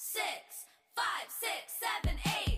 six, five, six, seven, eight.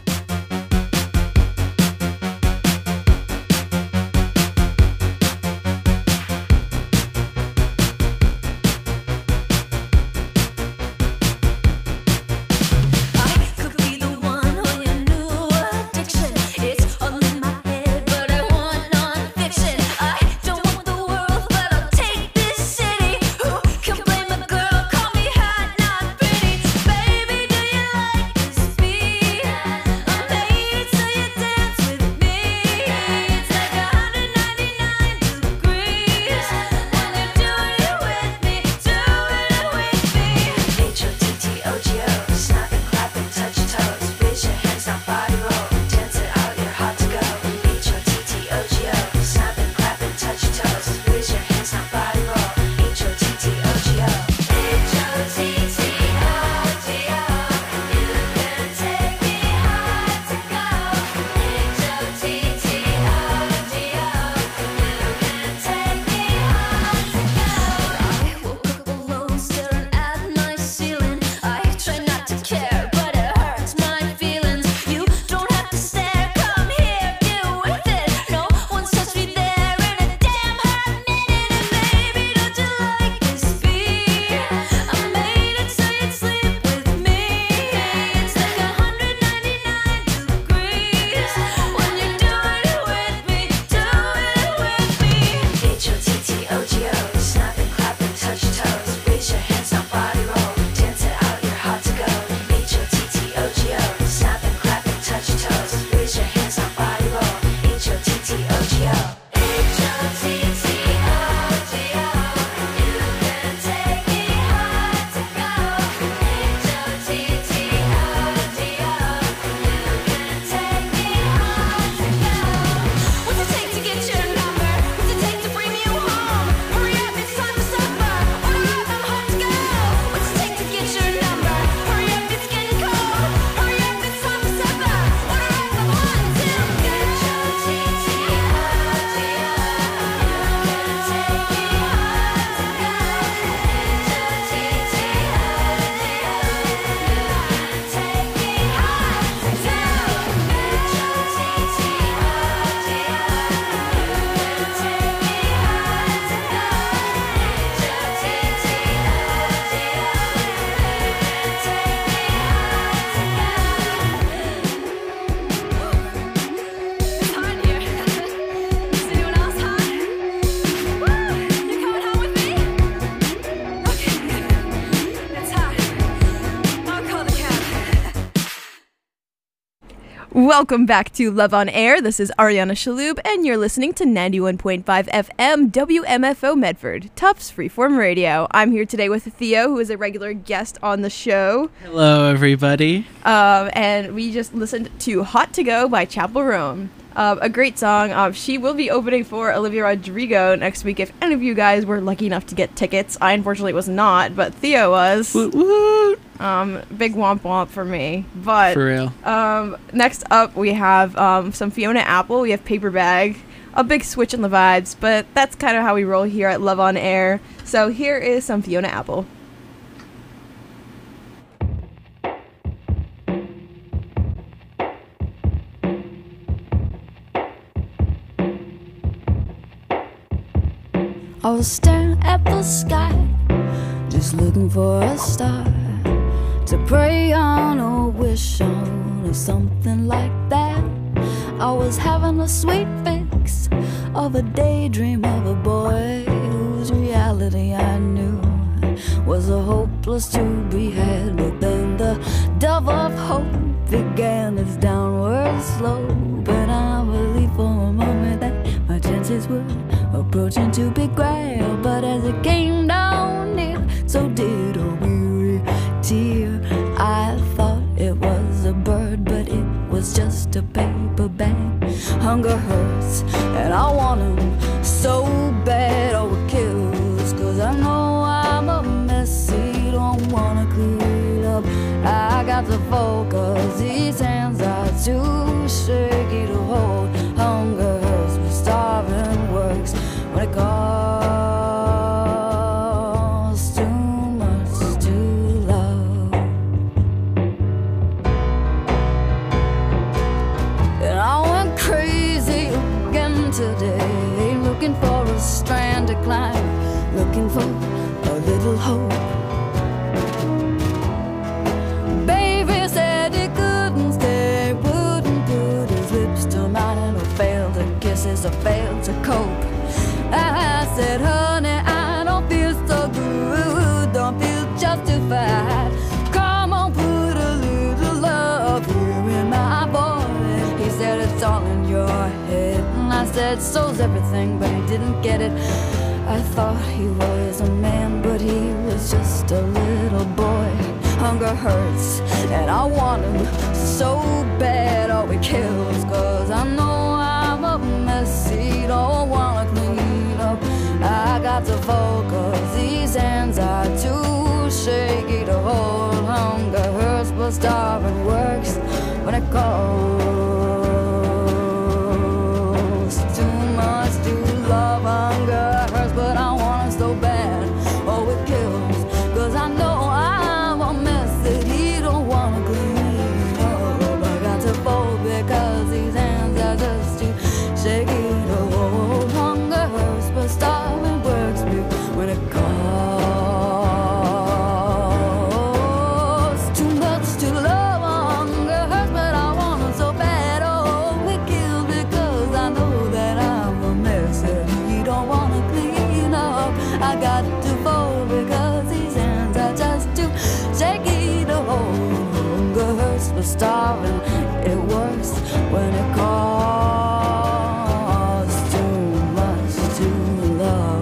Welcome back to Love on Air. This is Ariana Shaloub, and you're listening to 91.5 FM WMFO Medford, Tufts Freeform Radio. I'm here today with Theo, who is a regular guest on the show. Hello, everybody. And we just listened to Hot to Go by Chapel Roan. A great song. She will be opening for Olivia Rodrigo next week if any of you guys were lucky enough to get tickets. I unfortunately was not, but Theo was. Woot woot. Big womp womp for me. But for real. Next up we have some Fiona Apple. We have Paper Bag. A big switch in the vibes, but that's kind of how we roll here at Love on Air. So here is some Fiona Apple. I was staring at the sky, just looking for a star to pray on or wish on or something like that. I was having a sweet fix of a daydream of a boy whose reality I knew was a hopeless to be had. But then the dove of hope began its downward slope, and I believed for a moment that my chances were approaching to be grabbed. But as it came down near, so did a weary tear. I thought it was a bird, but it was just a paper bag. Hunger hurts, and I want 'em so bad. Oh, it kills, 'cause I know I'm a messy, don't wanna clean up. I got to focus, these hands are too shaky to hold. Hunger hurts, but starving works when it costs too much to love. looking for a little hope. Baby said he couldn't stay, wouldn't put his lips to mine, or failed to kisses, or failed to cope. I said, honey, I don't feel so good, don't feel justified. Come on, put a little love here in my voice. He said, it's all in your head. And I said, so's everything, but he didn't get it. I thought he was a man, but he was just a little boy. Hunger hurts, and I want him so bad. Oh, it kills, 'cause I know I'm a mess. He don't wanna clean up. I got to focus, these hands are too shaky to hold. Hunger hurts, but starving works when it calls. Too much to love, hunger hurts, but I want it so bad. Oh, it kills, 'cause I know I'm a mess that he don't wanna clean up. I got to fold because these hands are just too shaky to hold. Hunger hurts, but starving works me when it calls. Too much to love, hunger hurts, but I want it so bad. Oh, it kills because I know that I'm a mess that he don't wanna clean up. I got to fold because these hands are just too shaky to hold. Hunger hurts, but starving, it works when it calls. Too much to love.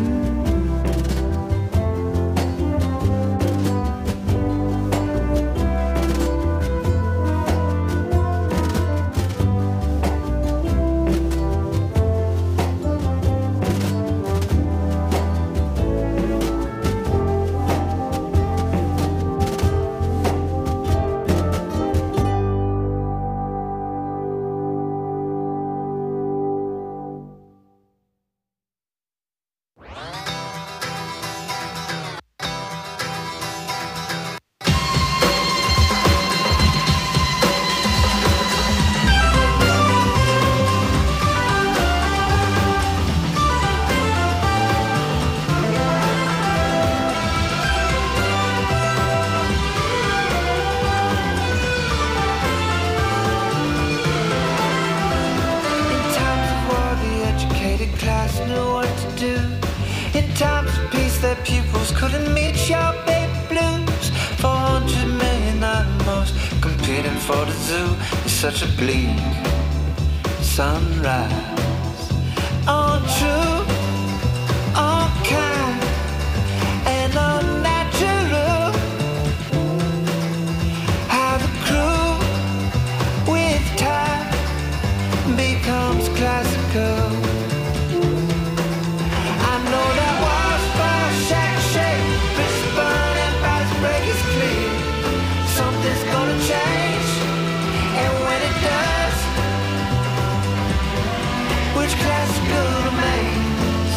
Pupils couldn't meet your baby blues. 400 million animals competing for the zoo. It's such a bleak sunrise. All true, all kind, and all natural. How the crew with time becomes classical. I know that wildfire shack shake, wrist burn and bodies break is clear. Something's gonna change, and when it does, which classical remains?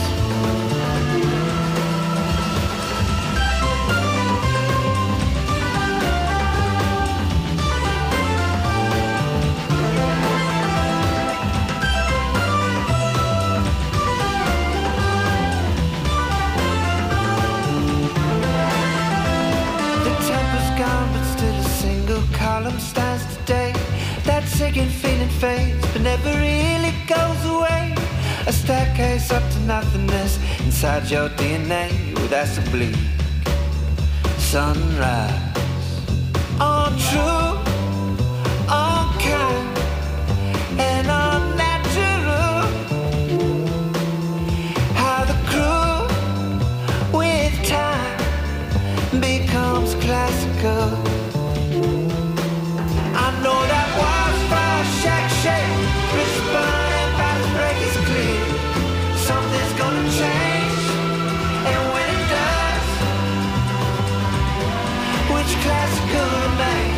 Column stands today. That sinking feeling fades, but never really goes away. A staircase up to nothingness inside your DNA. Well, that's a bleak sunrise. All true, all kind, and all natural. How the crew with time becomes classical. I know that wildfire shack shake, wrist burn and bodies break is clear. Something's gonna change, and when it does, which classical remains?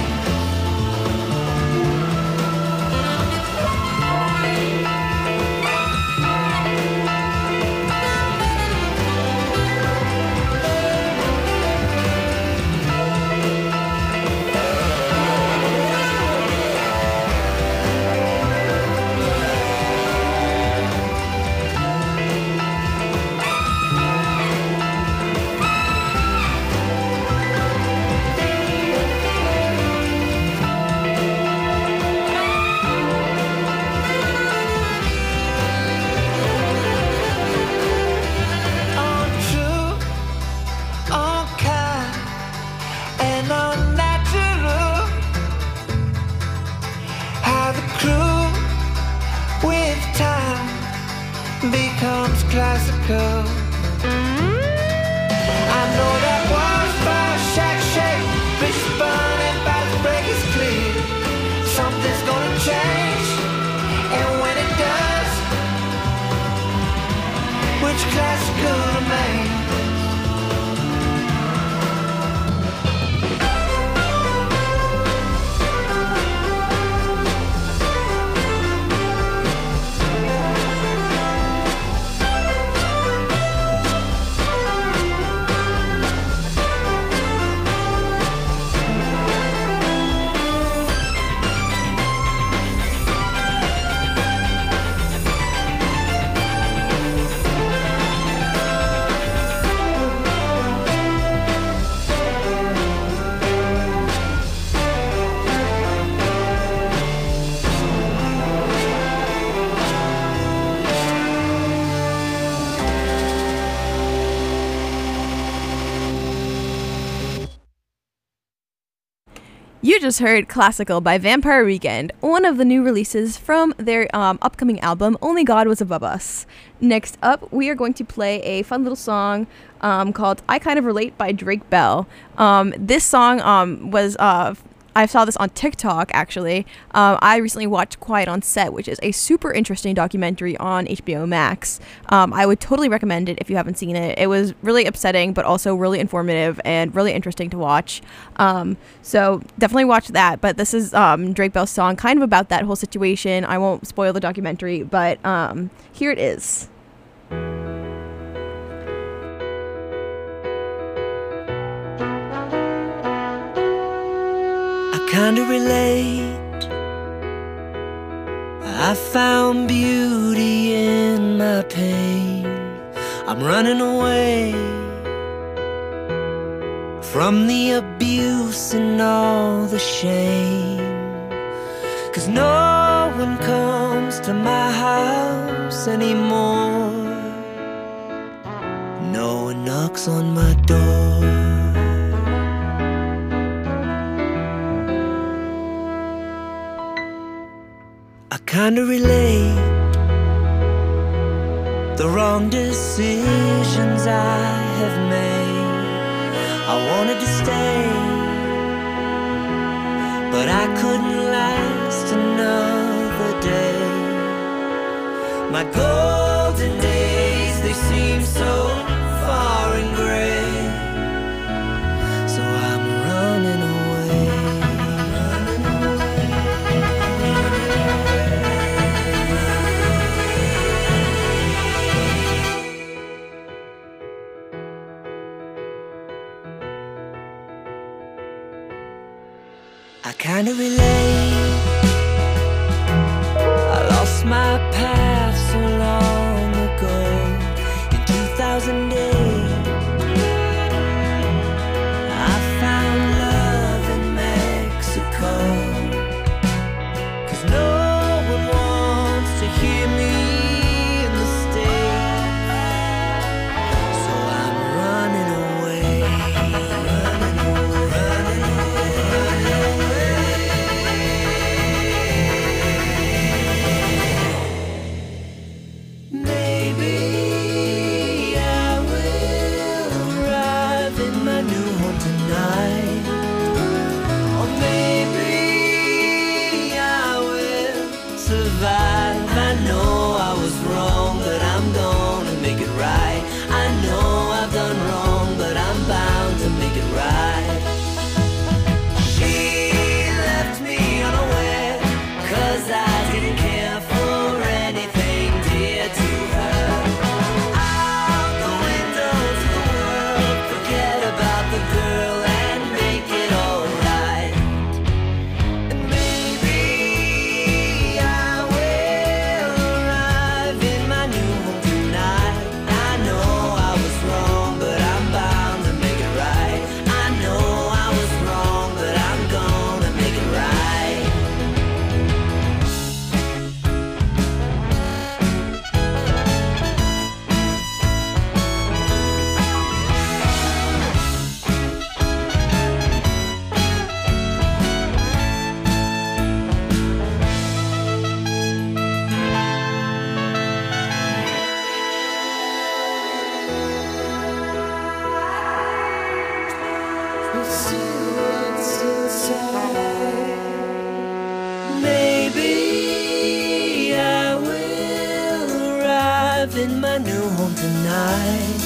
You just heard Classical by Vampire Weekend, one of the new releases from their upcoming album, Only God Was Above Us. Next up, we are going to play a fun little song called I Kind of Relate by Drake Bell. This song was... I saw this on TikTok, actually. I recently watched Quiet on Set, which is a super interesting documentary on HBO Max. I would totally recommend it if you haven't seen it. It was really upsetting, but also really informative and really interesting to watch. So definitely watch that. But this is Drake Bell's song, kind of about that whole situation. I won't spoil the documentary, but here it is. Kinda relate. I found beauty in my pain. I'm running away from the abuse and all the shame. 'Cause no one comes to my house anymore. No one knocks on my door. I kinda relate. The wrong decisions I have made. I wanted to stay, but I couldn't last another day. My golden days, they seem so far and gray. So I'm running away. I kinda relate. I lost my path so long ago in 2008. I found love in Mexico. 'Cause no one wants to hear me in the States. So I'm running away, running away, running away, running away. Maybe I will arrive in my new home tonight. Or maybe I will survive. I know I was wrong, but I'm gonna make it right. I know I've done wrong, but I'm bound to make it right. She left me unaware, 'cause I didn't care for anything dear to her. Out the window to the world, forget about the girl and make it alright. And maybe I will arrive in my new home tonight. I know I was wrong, but I'm bound to make it right. I know I was wrong, but I'm gonna make it right. Let's see what's inside. Maybe I will arrive in my new home tonight.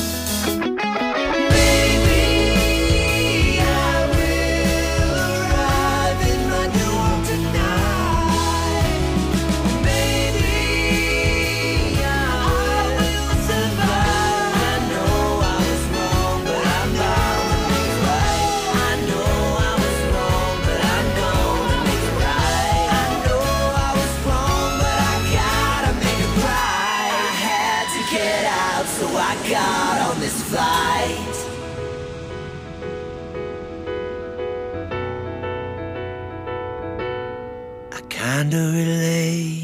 Maybe I will arrive in my new home tonight. Maybe I will survive. I know I was wrong, but I'm bound to make it right. I know I was wrong, but I'm gonna make it right. I know I was wrong, but I gotta make it right. I had to get out, so I got on this flight. I kinda relate.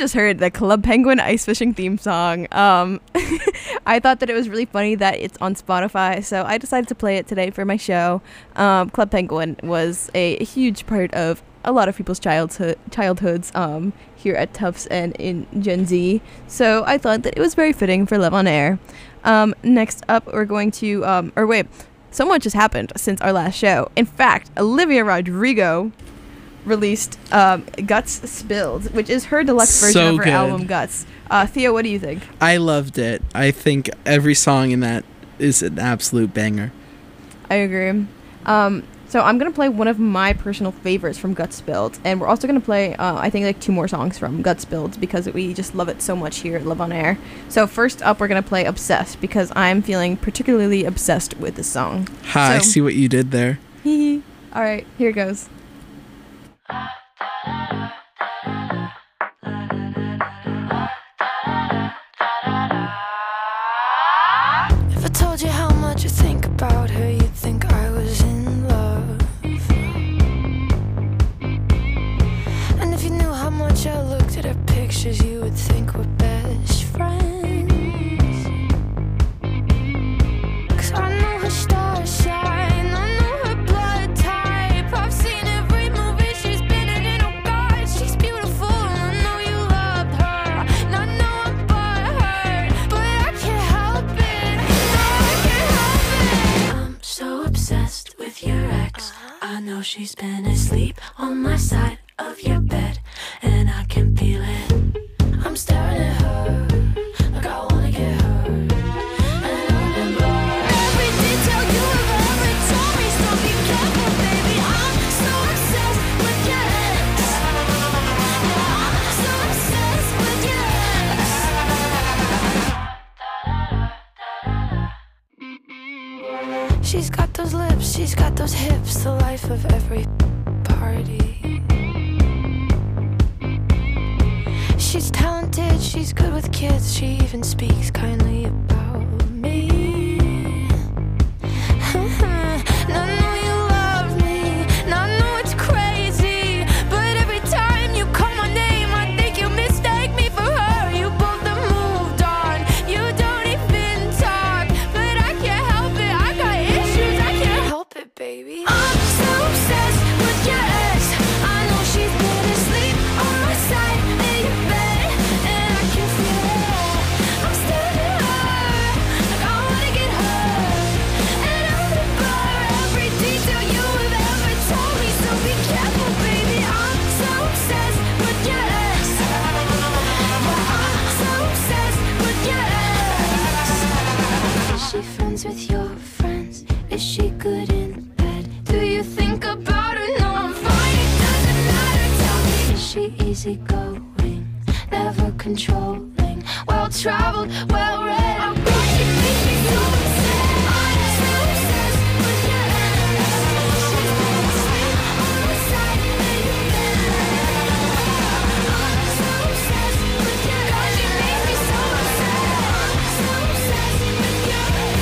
just heard the Club Penguin ice fishing theme song. I thought that it was really funny that it's on Spotify, so I decided to play it today for my show. Club Penguin was a huge part of a lot of people's childhoods here at Tufts and in Gen Z, so I thought that it was very fitting for Live on Air. Next up, we're going to, so much has happened since our last show. In fact, Olivia Rodrigo released Guts Spilled, which is her deluxe version of her album Guts. Theo, what do you think? I loved it. I think every song in that is an absolute banger. I agree. So I'm going to play one of my personal favorites from Guts Spilled, and we're also going to play, I think, like 2 more songs from Guts Spilled because we just love it so much here at Live on Air. So first up, we're going to play Obsessed because I'm feeling particularly obsessed with this song. I see what you did there. All right, here it goes. If I told you how much I think about her, you'd think I was in love. And if you knew how much I looked at her pictures, you would think we're best friends. 'Cause I know her star shine, I know her blood type. I've seen every movie she's been in, oh God, she's beautiful. I know you loved her, and I know I'm butthurt, but I can't help it, no, I can't help it. I'm so obsessed with your ex. I know she's been asleep on my side of your bed, and I can feel it. I'm staring at her like I wanna get her, and I remember every detail you have ever told me. So be careful, baby. I'm so obsessed with your ex. I'm so obsessed with your ex. She's got those lips, she's got those hips, the life of every party. She's talented, she's good with kids, she even speaks kindly about me. And I know you love me, and I know it's crazy, but every time you call my name, I think you mistake me for her. You both have moved on, you don't even talk, but I can't help it, I got issues, I can't help it, baby. I'm so obsessed with your ex. I know she's been asleep on my side in your bed, and I can feel it. I'm staring at her like I wanna get her, and I remember every detail you have ever told me. So be careful, baby. I'm so obsessed with your ex. I'm so obsessed with your ex. Is she friends with your friends? Is she good in bed? Do you think about her? No, I'm fine, it doesn't matter. Tell me, is she easygoing, never controlling, well-traveled, well-read? I'm glad you make me so upset. I'm so obsessed with your ex. She's been asleep on my side in your bed. I'm so obsessed with your ex. God, you make me so upset. I'm so obsessed with your ex.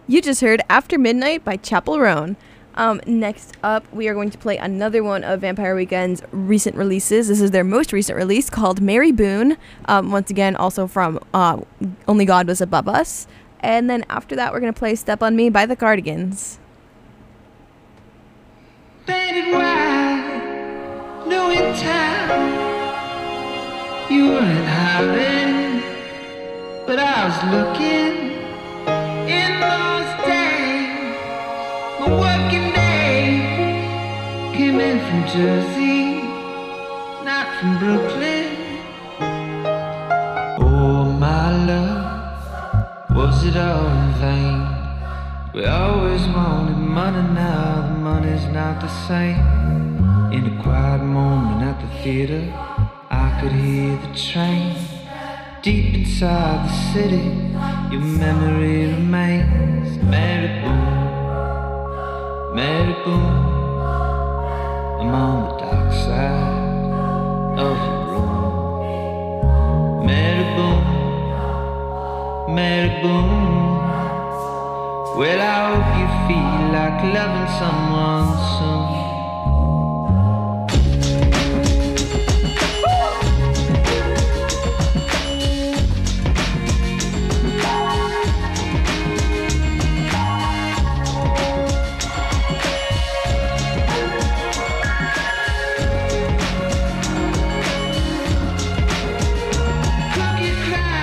You just heard After Midnight by Chapel Roan. Next up, we are going to play another one of Vampire Weekend's recent releases. This is their most recent release called Mary Boone. Once again, also from Only God Was Above Us. And then after that, we're going to play Step on Me by the Cardigans. Painted white, knowing time you weren't hiding, but I was looking in those days. My working day came in from Jersey, not from Brooklyn. Oh, my love, was it all in vain? We always wanted money, now the money's not the same. In a quiet moment at the theater, I could hear the train. Deep inside the city, your memory remains. Mary Boone, Mary Boone, I'm on the dark side of your room. Mary Boone, Mary Boone, well, I hope you feel like loving someone soon. Cookie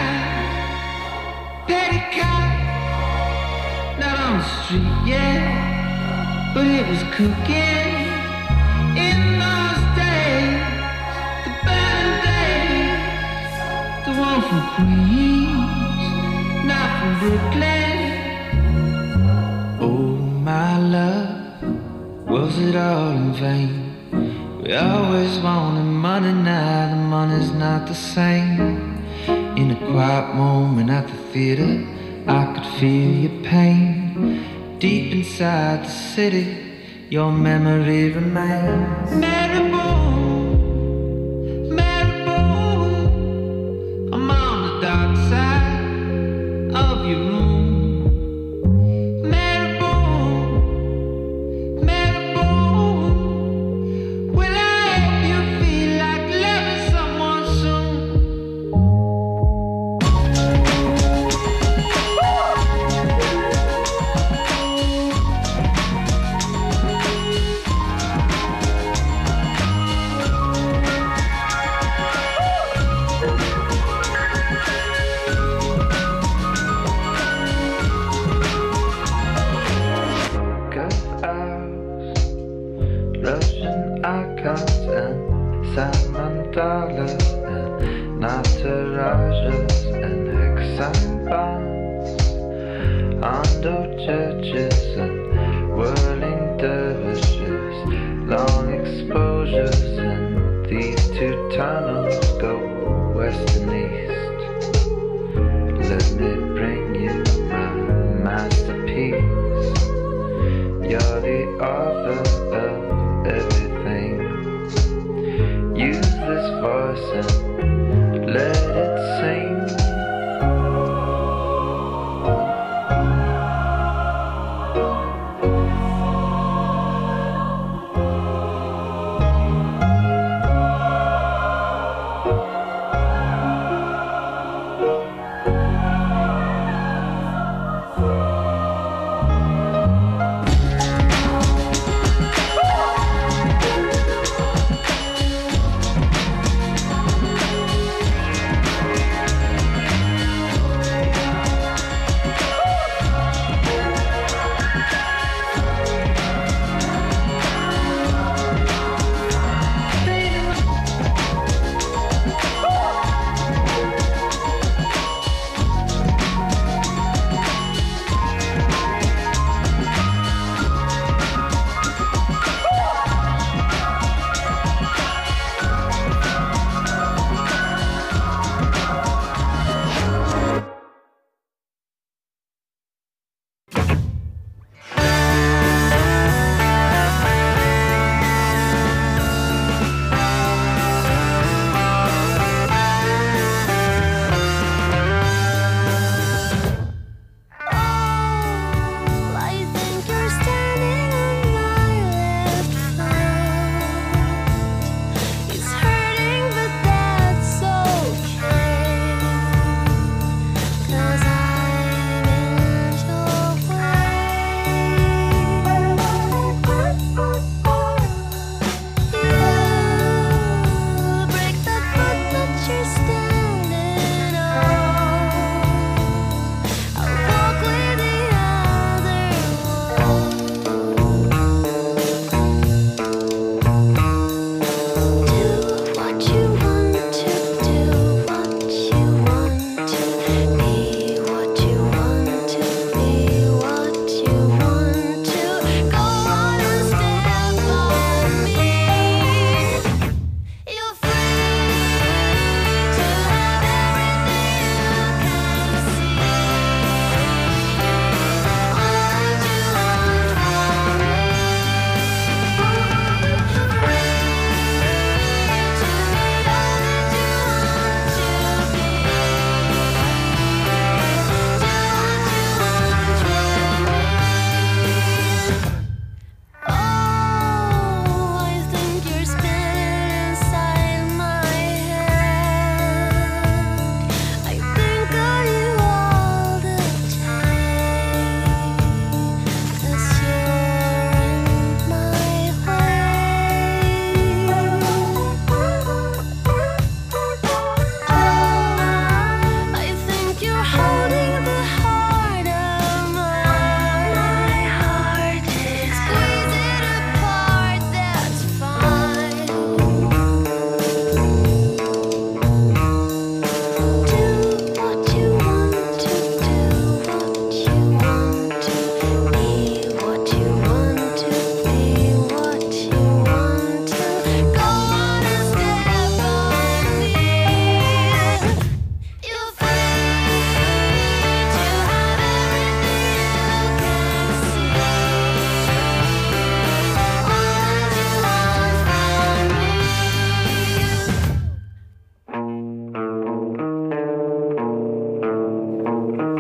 cry, petticoat, not on the street yet, but it was cooking in those days, the burning days, the one from Queens, not from Brooklyn. Oh, my love, was it all in vain? We always wanted money, now the money's not the same. In a quiet moment at the theater, I could feel your pain. Deep inside the city, your memory remains. Mary Boone, Mary Boone, I'm on the dark side of your room. Mary Boone, Mary Boone, will I hope you feel like loving someone soon? Russian icons and salmon dollars and naturajas and hexagon bonds, Ondo churches and whirling dervishes, long exposures, and these two tunnels go west and east. Let me bring you my masterpiece. You're the author of everything. Use this voice and let it sing.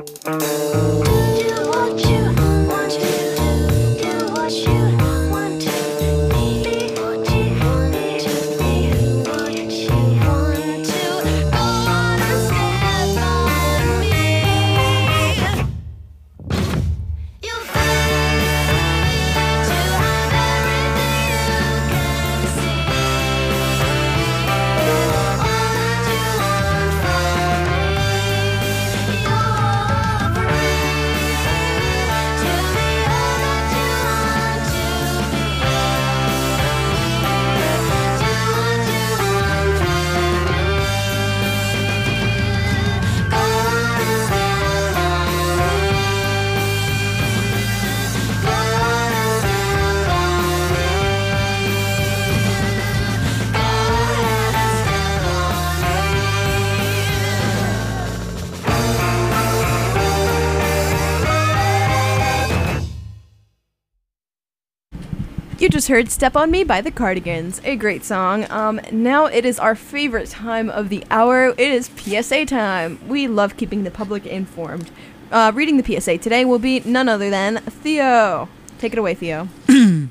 You just heard Step On Me by the Cardigans, a great song. Now it is our favorite time of the hour. It is PSA time. We love keeping the public informed. Reading the PSA today will be none other than Theo. Take it away, Theo. In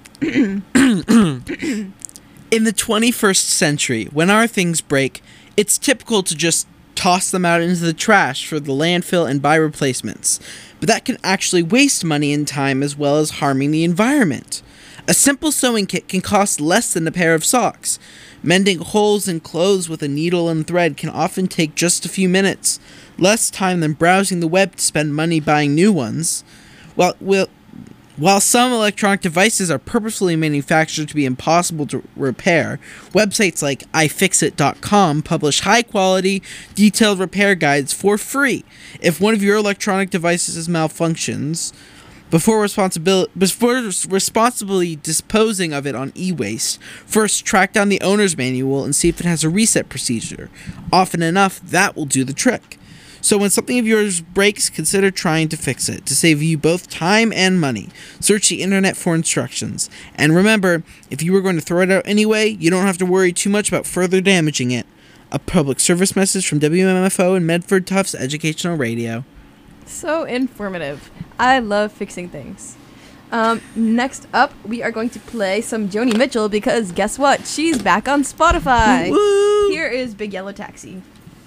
the 21st century, when our things break, it's typical to just toss them out into the trash for the landfill and buy replacements. But that can actually waste money and time as well as harming the environment. A simple sewing kit can cost less than a pair of socks. Mending holes in clothes with a needle and thread can often take just a few minutes, less time than browsing the web to spend money buying new ones. While some electronic devices are purposefully manufactured to be impossible to repair, websites like iFixit.com publish high-quality, detailed repair guides for free. If one of your electronic devices malfunctions, before responsibly disposing of it on e-waste, first track down the owner's manual and see if it has a reset procedure. Often enough, that will do the trick. So when something of yours breaks, consider trying to fix it to save you both time and money. Search the internet for instructions. And remember, if you were going to throw it out anyway, you don't have to worry too much about further damaging it. A public service message from WMFO and Medford Tufts Educational Radio. So informative. I love fixing things. Next up, we are going to play some Joni Mitchell because guess what? She's back on Spotify. Woo! Here is Big Yellow Taxi.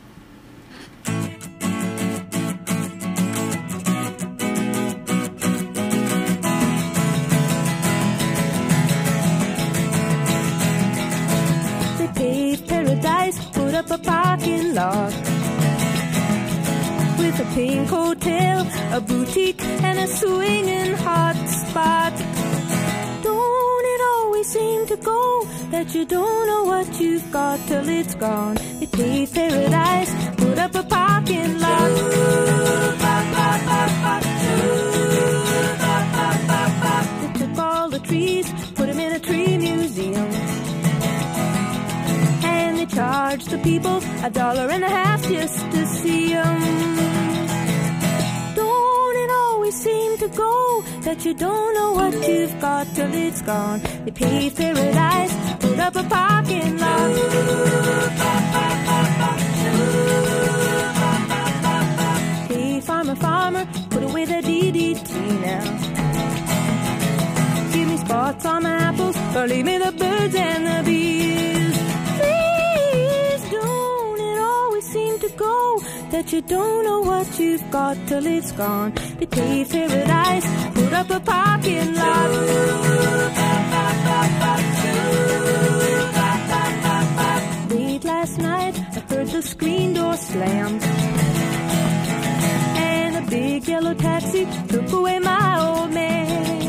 They paved paradise, put up a parking lot with a pink hotel, a boutique, and a swinging hot spot. Don't it always seem to go that you don't know what you've got till it's gone? They paved paradise, put up a parking lot. They took all the trees, put them in a tree museum, and they charged the people $1.50 just to see them. Seem to go that you don't know what you've got till it's gone. They paved paradise, put up a parking lot. Hey, farmer, put away the DDT now. Give me spots on my apples, or leave me the birds and the bees. Please don't it always seem to go that you don't know what you've got till it's gone. They paved paradise, put up a parking lot. Late last night, I heard the screen door slam, and a big yellow taxi took away my old man.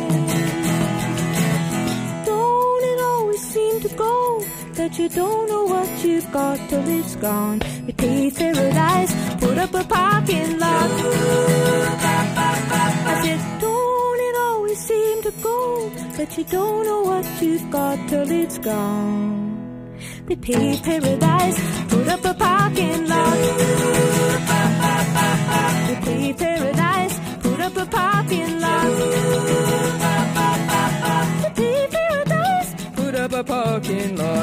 Don't it always seem to go that you don't know what you've got till it's gone? They paved paradise, put up a parking lot. I said, don't it always seem to go that you don't know what you've got till it's gone? They paved paradise, put up a parking lot. They paved paradise, put up a parking lot. They paved paradise, put up a parking lot.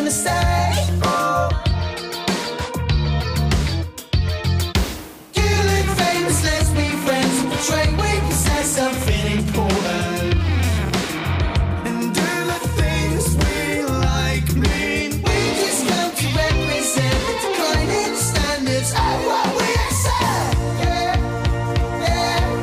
to say. Oh, you look famous, let's be friends. Portray we possess something important. And do the things we like mean. We just come to represent the declining standards of what we accept. Yeah, yeah,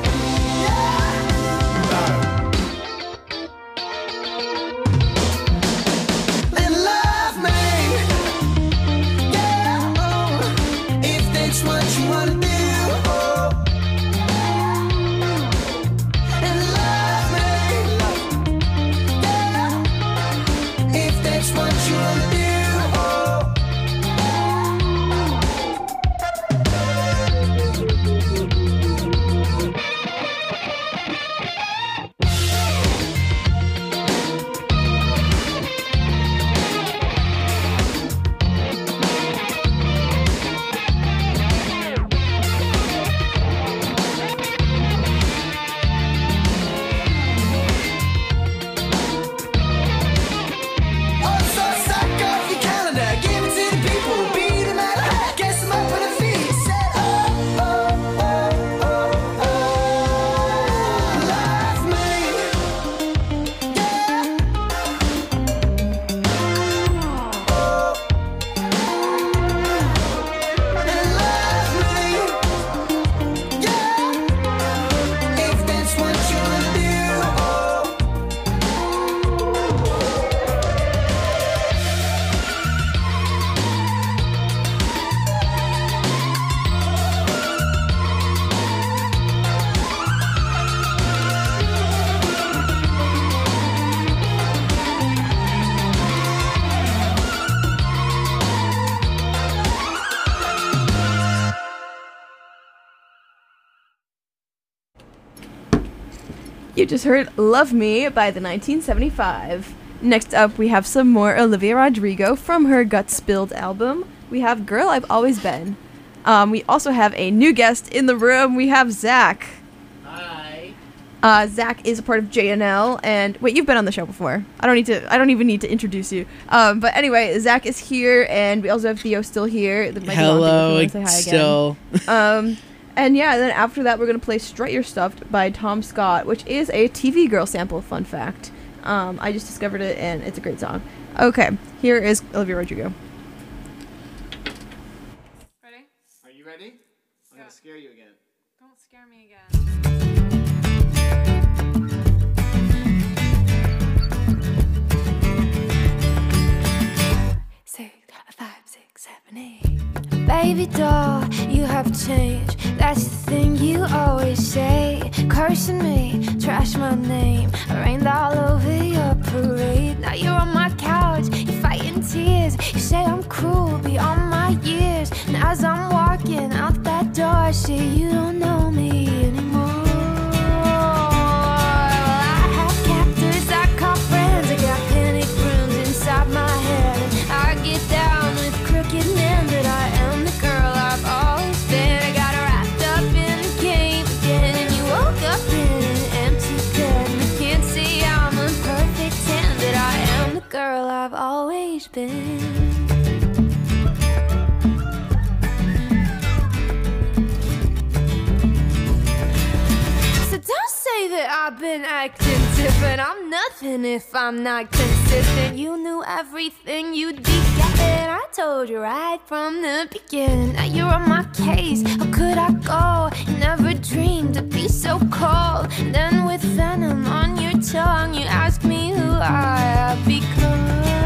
yeah. And love me, yeah, oh, if that's what you wanna do. Oh. And love me, yeah, if that's what you wanna do. Oh. Also, suck off your calendar, give it to the people, beat them at a hat, guess them up on their feet, said, oh, oh, oh, oh, oh, love me, yeah, oh, and love me, yeah, if that's what you wanna do, oh. You just heard Love Me by the 1975. Next up, we have some more Olivia Rodrigo from her Gut Spilled album. We have Girl I've Always Been. We also have a new guest in the room. We have Zach. Hi. Zach is a part of JNL, and wait, you've been on the show before. I don't even need to introduce you. But anyway, Zach is here, and we also have Theo still here. That might be on Hello, Theo if you wanna say hi still. again. And yeah, then after that, we're gonna play "Strut Your Stuffed" by Tom Scott, which is a TV Girl sample. Fun fact. I just discovered it, and it's a great song. Okay, here is Olivia Rodrigo. Ready? Are you ready? I'm gonna scare you again. Don't scare me again. Baby doll, you have changed. That's the thing you always say. Cursing me, trash my name. I rained all over your parade. Now you're on my couch, you're fighting tears. You say I'm cruel beyond my years. And as I'm walking out that door, I see you don't know me anymore. I have captors, I call friends. I got panic rooms inside my head. And I get down with crooked men that I am the girl I've always been. I got wrapped up in the game again, and you woke up in an empty bed. And I can't see I'm a perfect 10, but I am the girl I've always been. So don't say that I've been acting different. I'm nothing if I'm not consistent. You knew everything you'd be getting. I told you right from the beginning. Now you're on my case. How could I go? You never dreamed to be so cold. And then with venom on your tongue, you ask me who I have become.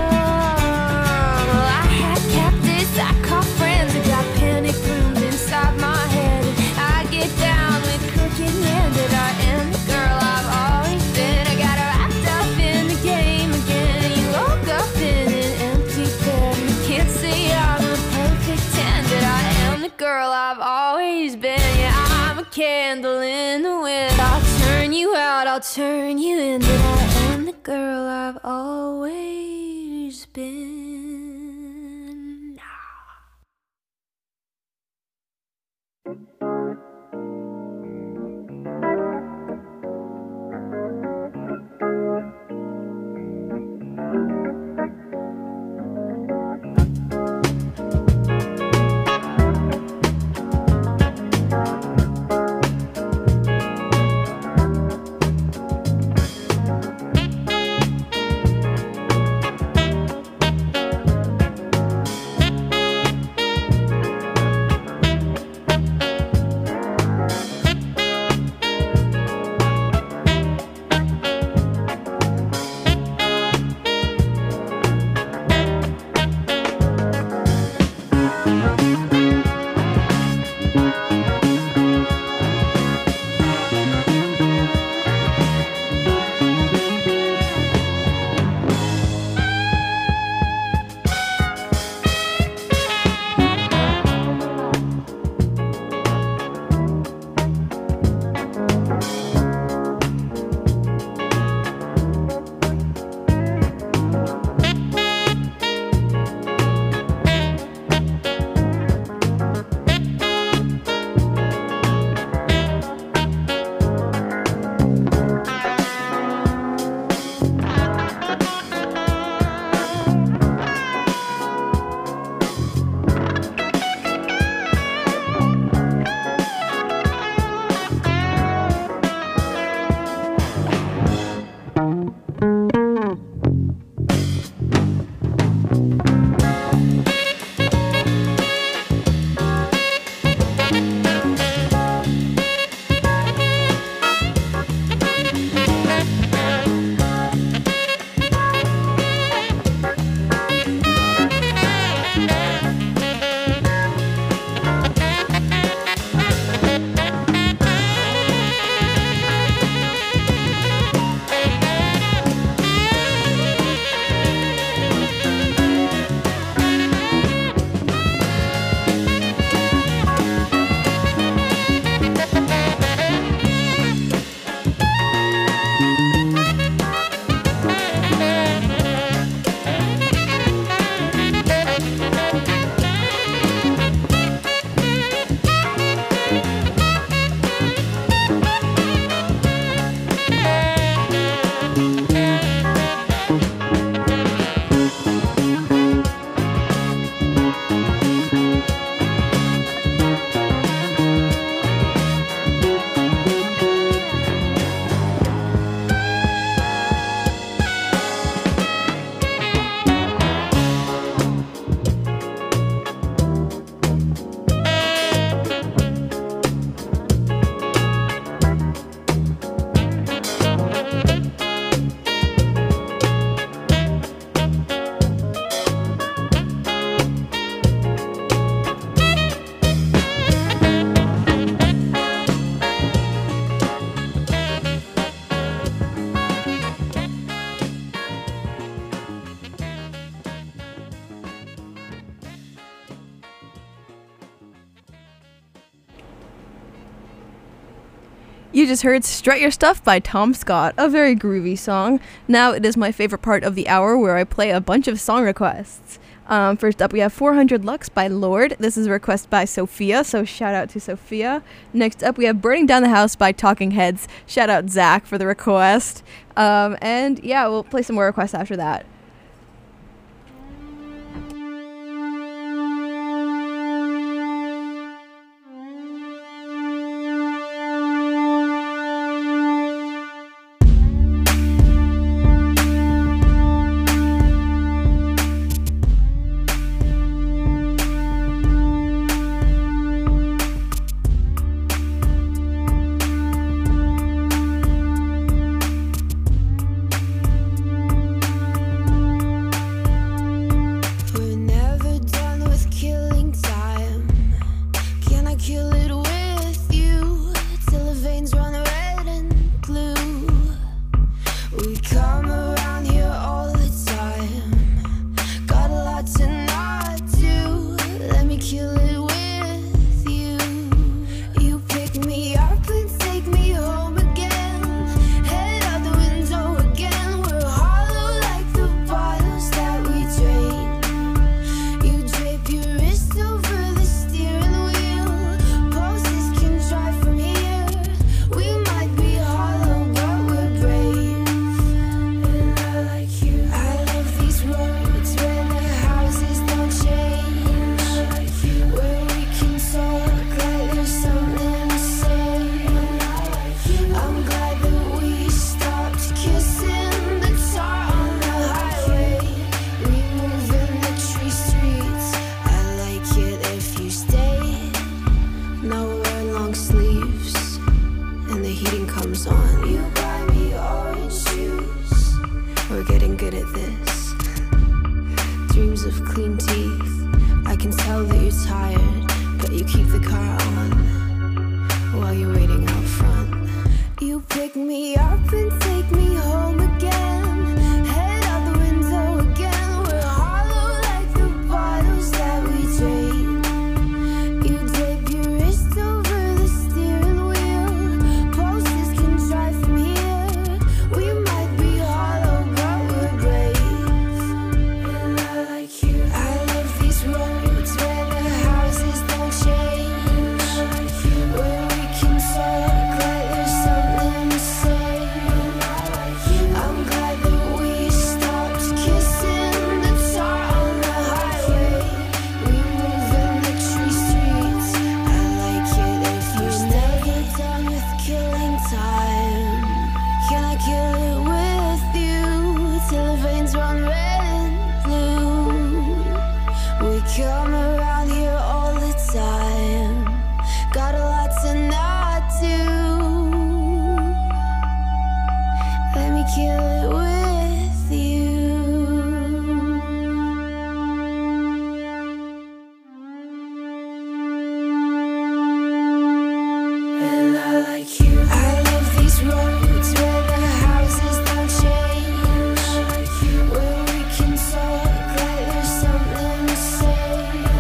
Well, I had captives, I call friends. I got panic rooms inside my head. And I get down with crooked men that I am the girl I've always been. I got wrapped up in the game again. You woke up in an empty bed. And you can't see I'm a perfect 10, but I am the girl I've always been. Yeah, I'm a candle in the wind. I'll turn you out, I'll turn you in, but I am the girl I've always been. You just heard Strut Your Stuff by Tom Scott, a very groovy song. Now it is my favorite part of the hour where I play a bunch of song requests. First up, we have 400 Lux by Lord. This is a request by Sophia, so shout out to Sophia. Next up, we have Burning Down the House by Talking Heads. Shout out Zach for the request. And yeah, we'll play some more requests after that. Where we can talk like there's something to say.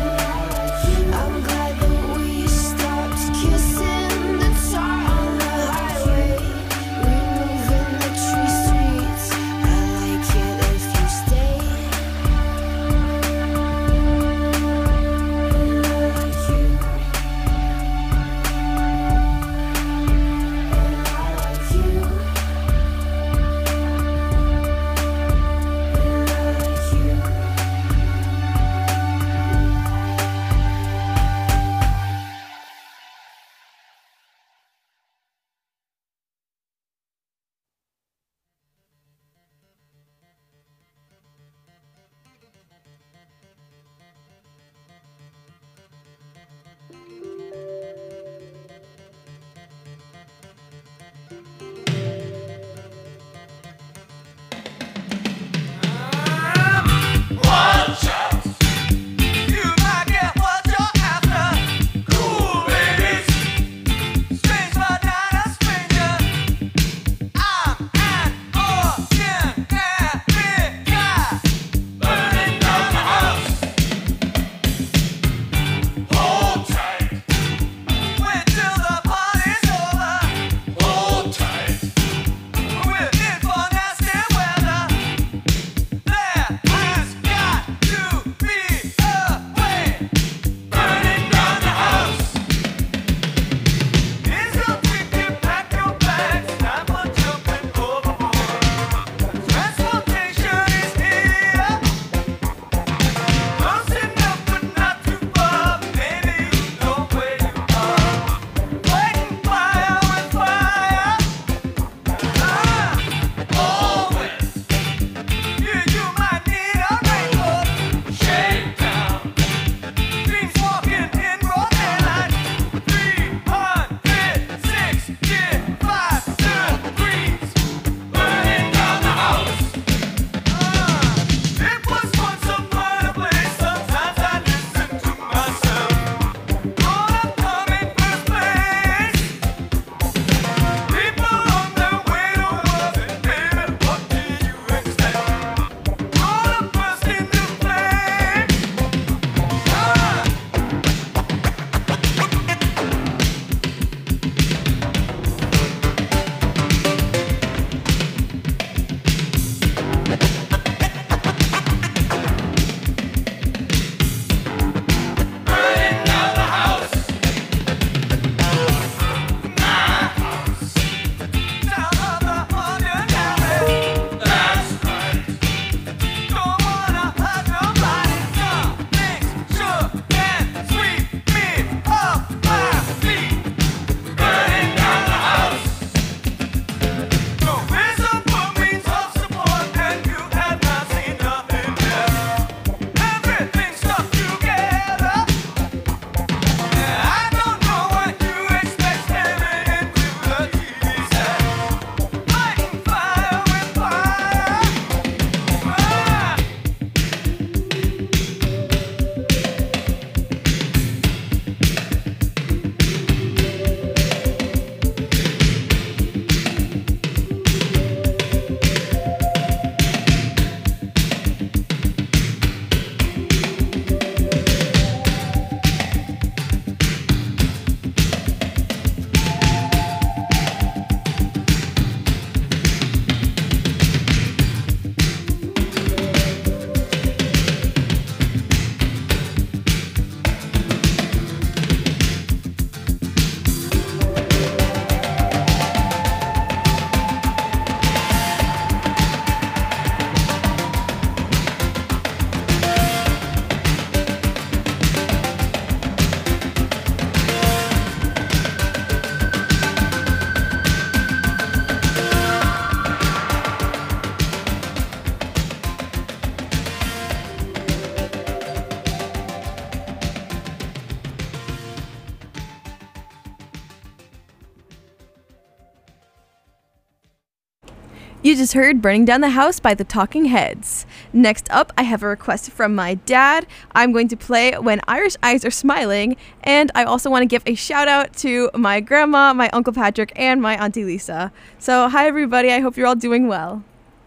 You just heard Burning Down the House by the Talking Heads. Next up, I have a request from my dad. I'm going to play When Irish Eyes Are Smiling, and I also want to give a shout out to my grandma, my Uncle Patrick, and my Auntie Lisa. So, hi everybody, I hope you're all doing well.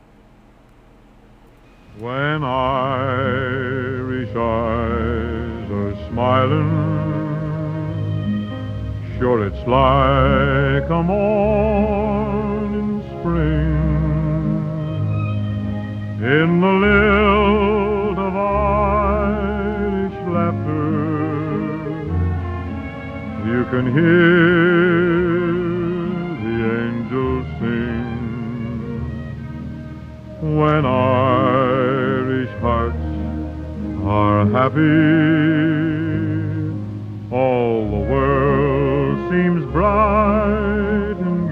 When Irish eyes are smiling, sure it's like a morning spring. In the lilt of Irish laughter, you can hear the angels sing. When Irish hearts are happy, all the world seems bright and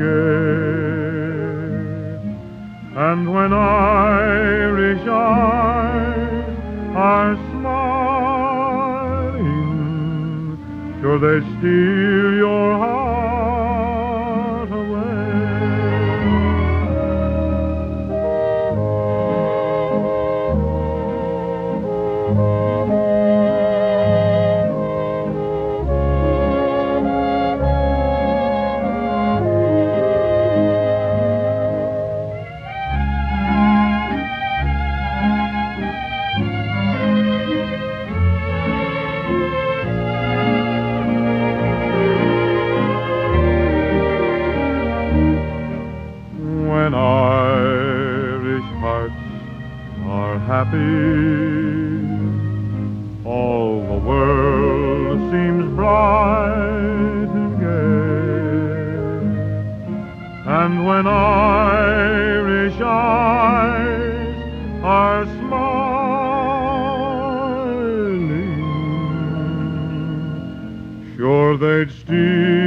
gay. And when Irish eyes are smiling, sure they steal your heart away. When Irish hearts are happy, all the world seems bright and gay. And when Irish eyes are smiling, sure they'd steal